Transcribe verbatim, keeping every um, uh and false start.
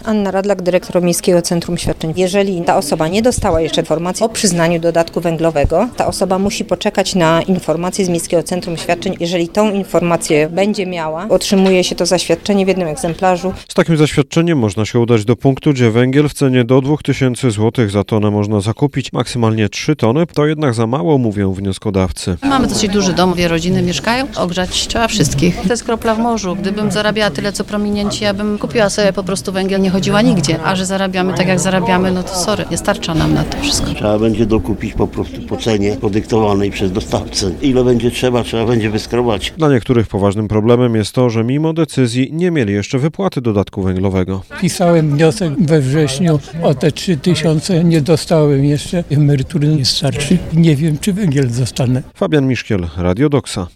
Anna Radlak, dyrektor Miejskiego Centrum Świadczeń. Jeżeli ta osoba nie dostała jeszcze informacji o przyznaniu dodatku węglowego, ta osoba musi poczekać na informację z Miejskiego Centrum Świadczeń. Jeżeli tą informację będzie miała, otrzymuje się to zaświadczenie w jednym egzemplarzu. Z takim zaświadczeniem można się udać do punktu, gdzie węgiel w cenie do dwa tysiące złotych za tonę można zakupić, maksymalnie trzy tony. To jednak za mało, mówią wnioskodawcy. Mamy dosyć duży dom, dwie rodziny mieszkają, ogrzać trzeba wszystkich. To jest kropla w morzu. Gdybym zarabiała tyle, co prominienci, ja bym kupiła sobie po prostu węgiel, nie chodziła nigdzie. A że zarabiamy tak, jak zarabiamy, no to sorry, nie starcza nam na to wszystko. Trzeba będzie dokupić po prostu po cenie podyktowanej przez dostawcę. Ile będzie trzeba, trzeba będzie wyskrobać. Dla niektórych poważnym problemem jest to, że mimo decyzji nie mieli jeszcze wypłaty dodatku węglowego. Pisałem wniosek we wrześniu o te trzy tysiące, nie dostałem jeszcze. Emerytury nie starczy. Nie wiem, czy węgiel dostanę. Fabian Miszkiel, Radio Doksa.